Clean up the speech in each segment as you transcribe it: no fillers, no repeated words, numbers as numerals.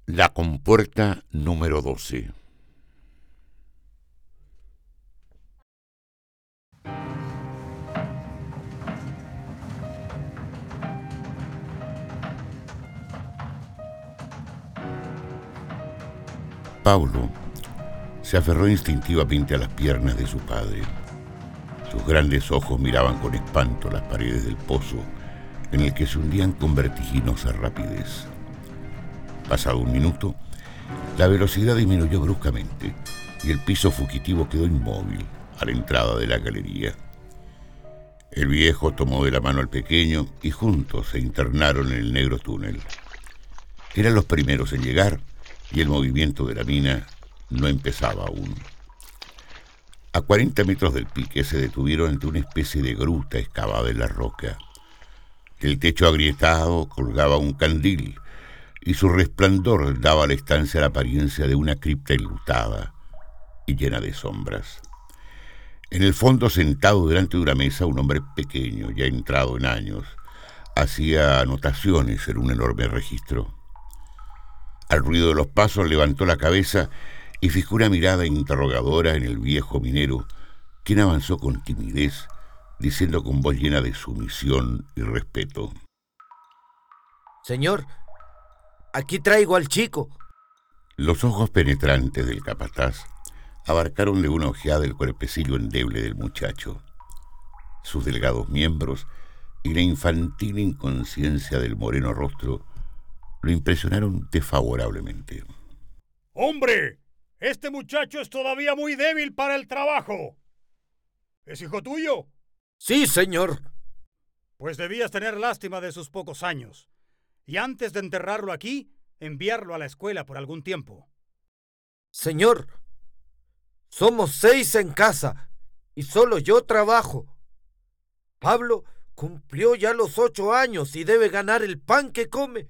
La compuerta número 12. Pablo se aferró instintivamente a las piernas de su padre. Sus grandes ojos miraban con espanto las paredes del pozo en el que se hundían con vertiginosa rapidez. Pasado un minuto, la velocidad disminuyó bruscamente y el piso fugitivo quedó inmóvil a la entrada de la galería. El viejo tomó de la mano al pequeño y juntos se internaron en el negro túnel. Eran los primeros en llegar y el movimiento de la mina no empezaba aún. A 40 metros del pique se detuvieron ante una especie de gruta excavada en la roca. Del techo agrietado colgaba un candil y su resplandor daba a la estancia la apariencia de una cripta enlutada y llena de sombras. En el fondo, sentado delante de una mesa, un hombre pequeño, ya entrado en años, hacía anotaciones en un enorme registro. Al ruido de los pasos levantó la cabeza y fijó una mirada interrogadora en el viejo minero, quien avanzó con timidez, diciendo con voz llena de sumisión y respeto: Señor, aquí traigo al chico. Los ojos penetrantes del capataz abarcaron de una ojeada el cuerpecillo endeble del muchacho. Sus delgados miembros y la infantil inconsciencia del moreno rostro lo impresionaron desfavorablemente. ¡Hombre! Este muchacho es todavía muy débil para el trabajo. ¿Es hijo tuyo? Sí, señor. Pues debías tener lástima de sus pocos años. Y antes de enterrarlo aquí, enviarlo a la escuela por algún tiempo. Señor, somos 6 en casa y solo yo trabajo. Pablo cumplió ya los 8 años y debe ganar el pan que come.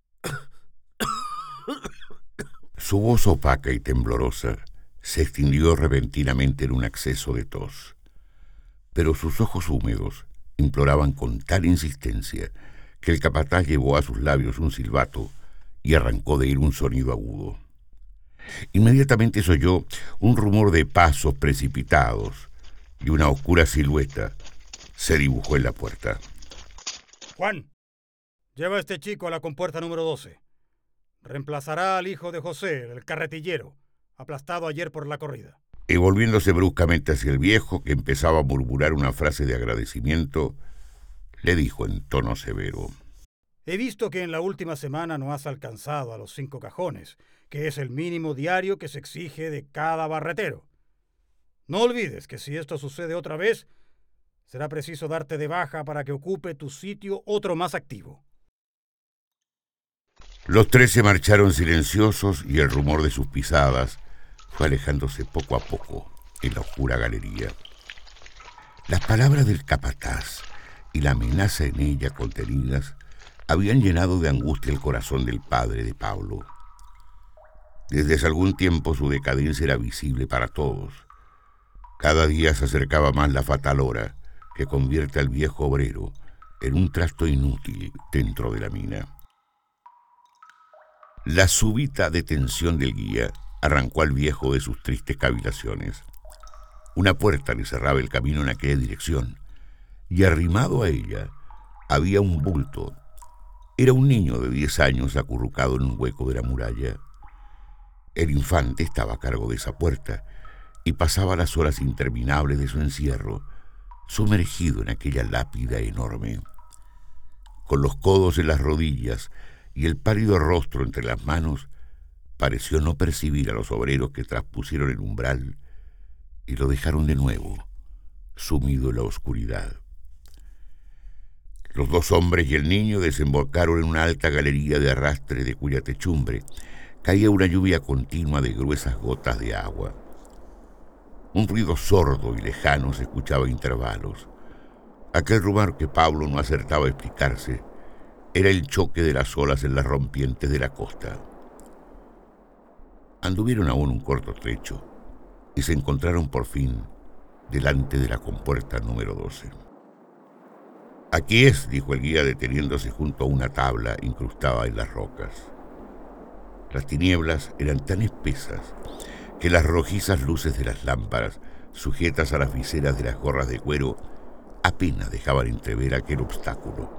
Su voz opaca y temblorosa se extinguió repentinamente en un acceso de tos, pero sus ojos húmedos imploraban con tal insistencia que el capataz llevó a sus labios un silbato y arrancó de él un sonido agudo. Inmediatamente se oyó un rumor de pasos precipitados y una oscura silueta se dibujó en la puerta. Juan, lleva a este chico a la compuerta número 12. Reemplazará al hijo de José, el carretillero, aplastado ayer por la corrida. Y volviéndose bruscamente hacia el viejo, que empezaba a murmurar una frase de agradecimiento, le dijo en tono severo: He visto que en la última semana no has alcanzado a los 5 cajones, que es el mínimo diario que se exige de cada barretero. No olvides que si esto sucede otra vez, será preciso darte de baja para que ocupe tu sitio otro más activo. Los 3 se marcharon silenciosos y el rumor de sus pisadas fue alejándose poco a poco en la oscura galería. Las palabras del capataz y la amenaza en ella contenidas habían llenado de angustia el corazón del padre de Pablo. Desde hace algún tiempo su decadencia era visible para todos. Cada día se acercaba más la fatal hora que convierte al viejo obrero en un trasto inútil dentro de la mina. La súbita detención del guía arrancó al viejo de sus tristes cavilaciones. Una puerta le cerraba el camino en aquella dirección, y arrimado a ella había un bulto. Era un niño de 10 años acurrucado en un hueco de la muralla. El infante estaba a cargo de esa puerta y pasaba las horas interminables de su encierro, sumergido en aquella lápida enorme. Con los codos en las rodillas y el pálido rostro entre las manos, pareció no percibir a los obreros que traspusieron el umbral y lo dejaron de nuevo, sumido en la oscuridad. Los 2 hombres y el niño desembocaron en una alta galería de arrastre de cuya techumbre caía una lluvia continua de gruesas gotas de agua. Un ruido sordo y lejano se escuchaba a intervalos. Aquel rumor que Pablo no acertaba a explicarse era el choque de las olas en las rompientes de la costa. Anduvieron aún un corto trecho y se encontraron por fin delante de la compuerta número 12. Aquí es, dijo el guía deteniéndose junto a una tabla incrustada en las rocas. Las tinieblas eran tan espesas que las rojizas luces de las lámparas, sujetas a las viseras de las gorras de cuero, apenas dejaban entrever aquel obstáculo.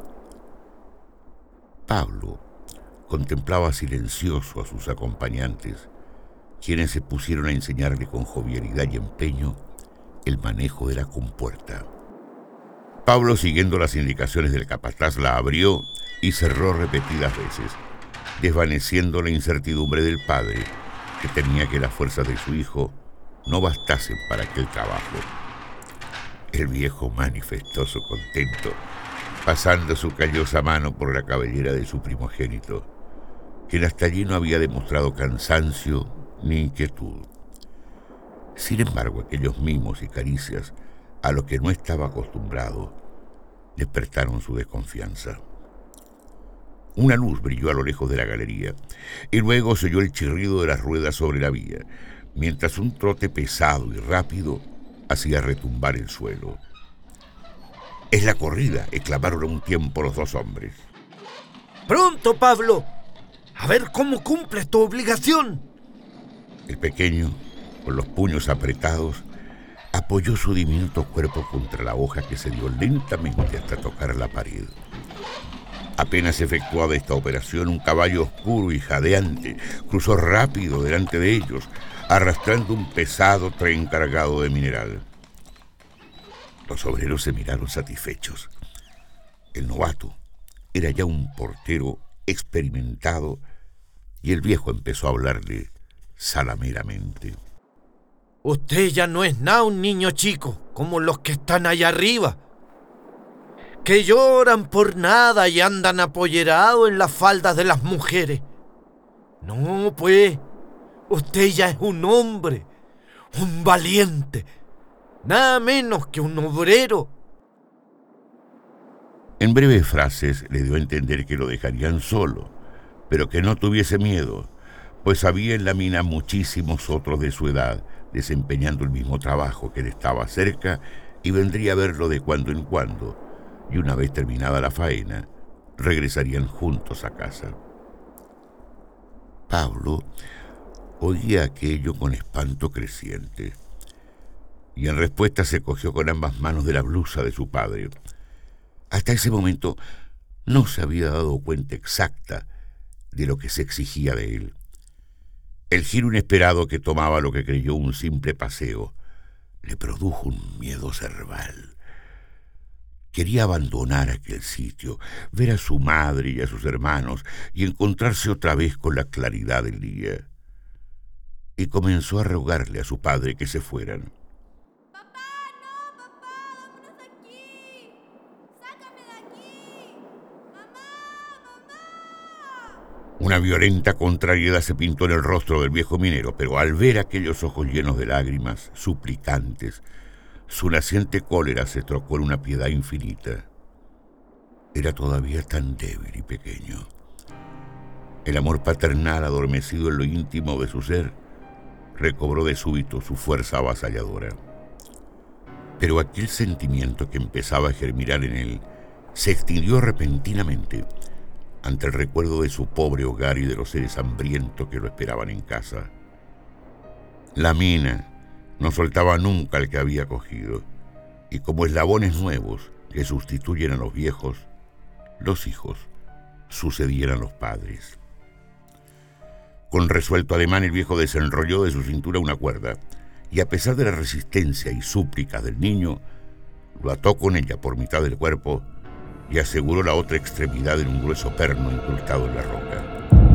Pablo contemplaba silencioso a sus acompañantes, quienes se pusieron a enseñarle con jovialidad y empeño el manejo de la compuerta. Pablo, siguiendo las indicaciones del capataz, la abrió y cerró repetidas veces, desvaneciendo la incertidumbre del padre, que temía que las fuerzas de su hijo no bastasen para aquel trabajo. El viejo manifestó su contento, pasando su callosa mano por la cabellera de su primogénito, quien hasta allí no había demostrado cansancio ni inquietud. Sin embargo, aquellos mimos y caricias a los que no estaba acostumbrado despertaron su desconfianza. Una luz brilló a lo lejos de la galería y luego se oyó el chirrido de las ruedas sobre la vía, mientras un trote pesado y rápido hacía retumbar el suelo. «Es la corrida», exclamaron a un tiempo los dos hombres. ¡Pronto, Pablo! A ver cómo cumples tu obligación. El pequeño, con los puños apretados, apoyó su diminuto cuerpo contra la hoja que se dio lentamente hasta tocar la pared. Apenas efectuada esta operación, un caballo oscuro y jadeante cruzó rápido delante de ellos, arrastrando un pesado tren cargado de mineral. Los obreros se miraron satisfechos. El novato era ya un portero experimentado y el viejo empezó a hablarle salameramente. Usted ya no es nada un niño chico, como los que están allá arriba, que lloran por nada y andan apoyerados en las faldas de las mujeres. No, pues, usted ya es un hombre, un valiente, nada menos que un obrero. En breves frases le dio a entender que lo dejarían solo, pero que no tuviese miedo, pues había en la mina muchísimos otros de su edad desempeñando el mismo trabajo, que él estaba cerca y vendría a verlo de cuando en cuando, y una vez terminada la faena, regresarían juntos a casa. Pablo oía aquello con espanto creciente, y en respuesta se cogió con ambas manos de la blusa de su padre. Hasta ese momento no se había dado cuenta exacta de lo que se exigía de él. El giro inesperado que tomaba lo que creyó un simple paseo le produjo un miedo cerval. Quería abandonar aquel sitio, ver a su madre y a sus hermanos y encontrarse otra vez con la claridad del día. Y comenzó a rogarle a su padre que se fueran. ¡Papá, no, papá! ¡Vámonos de aquí! ¡Sácame de aquí! ¡Mamá! Una violenta contrariedad se pintó en el rostro del viejo minero, pero al ver aquellos ojos llenos de lágrimas, suplicantes, su naciente cólera se trocó en una piedad infinita. Era todavía tan débil y pequeño. El amor paternal, adormecido en lo íntimo de su ser, recobró de súbito su fuerza avasalladora. Pero aquel sentimiento que empezaba a germinar en él se extinguió repentinamente ante el recuerdo de su pobre hogar y de los seres hambrientos que lo esperaban en casa. La mina no soltaba nunca al que había cogido, y como eslabones nuevos que sustituyen a los viejos, los hijos sucedían a los padres. Con resuelto ademán, el viejo desenrolló de su cintura una cuerda, y a pesar de la resistencia y súplicas del niño, lo ató con ella por mitad del cuerpo y aseguró la otra extremidad en un grueso perno incrustado en la roca.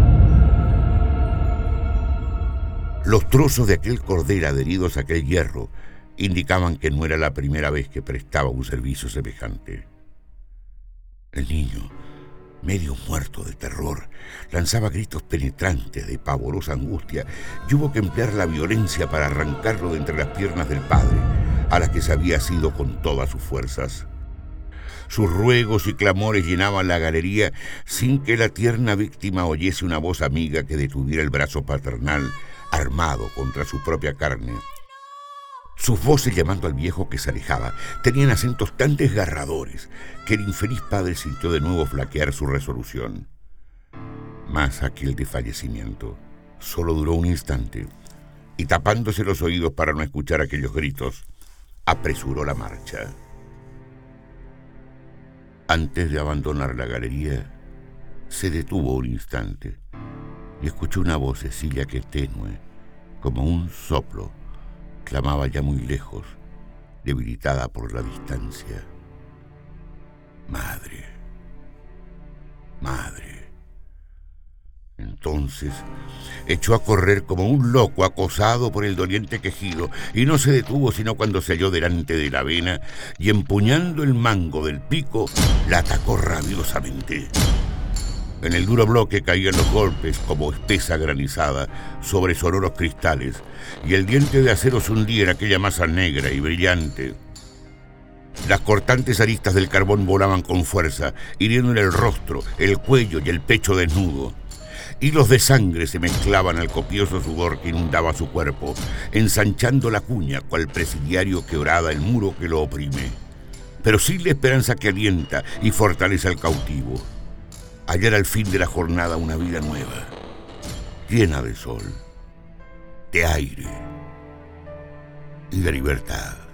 Los trozos de aquel cordel adheridos a aquel hierro indicaban que no era la primera vez que prestaba un servicio semejante. El niño, medio muerto de terror, lanzaba gritos penetrantes de pavorosa angustia y hubo que emplear la violencia para arrancarlo de entre las piernas del padre, a las que se había asido con todas sus fuerzas. Sus ruegos y clamores llenaban la galería sin que la tierna víctima oyese una voz amiga que detuviera el brazo paternal armado contra su propia carne. Sus voces llamando al viejo que se alejaba tenían acentos tan desgarradores que el infeliz padre sintió de nuevo flaquear su resolución. más aquel desfallecimiento. Solo duró un instante, y tapándose los oídos para no escuchar aquellos gritos, apresuró la marcha. Antes de abandonar la galería, se detuvo un instante y escuchó una vocecilla que tenue, como un soplo, clamaba ya muy lejos, debilitada por la distancia. Madre, madre. Entonces echó a correr como un loco acosado por el doliente quejido y no se detuvo sino cuando se halló delante de la avena y empuñando el mango del pico la atacó rabiosamente. En el duro bloque caían los golpes como espesa granizada sobre sonoros cristales y el diente de acero se hundía en aquella masa negra y brillante. Las cortantes aristas del carbón volaban con fuerza, hiriendo en el rostro, el cuello y el pecho desnudo. Hilos de sangre se mezclaban al copioso sudor que inundaba su cuerpo, ensanchando la cuña cual presidiario que orada el muro que lo oprime. Pero sin la esperanza que alienta y fortalece al cautivo. Hallar al fin de la jornada una vida nueva, llena de sol, de aire y de libertad.